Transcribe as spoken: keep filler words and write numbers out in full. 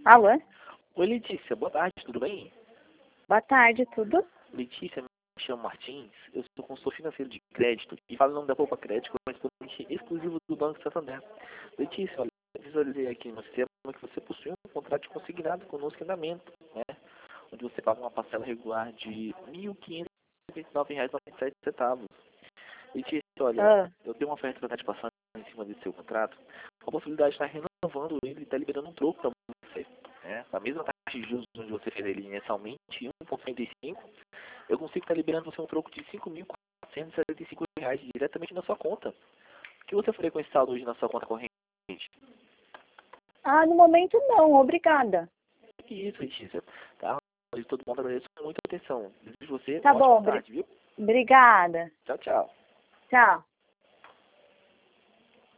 Alô? Oi, Letícia, boa tarde, tudo bem? Boa tarde, tudo? Letícia, me chamo Martins, eu sou consultor financeiro de crédito e falo em nome da Poupa Crédito, correspondente exclusivo do Banco Santander. Letícia, olha, eu visualizei aqui no sistema que você possui um contrato de consignado conosco em andamento, né? Onde você paga uma parcela regular de mil quinhentos e vinte e nove reais e noventa e sete centavos. Letícia, olha, Ah, eu tenho uma oferta para estar te passando em cima desse seu contrato, com a possibilidade de estar renovando ele e estar liberando um troco para você. Né? A mesma taxa de juros onde você fez ele mensalmente, um vírgula setenta e cinco, eu consigo estar liberando você um troco de cinco mil quatrocentos e setenta e cinco reais diretamente na sua conta. O que você faria com esse saldo hoje na sua conta corrente? ah, no momento não, obrigada. Que isso, Letícia. Tá? De todo mundo, agradeço com muita atenção. Desejo você Tá uma ótima bom, bri- tarde, viu? obrigada. Tchau, tchau. Tchau.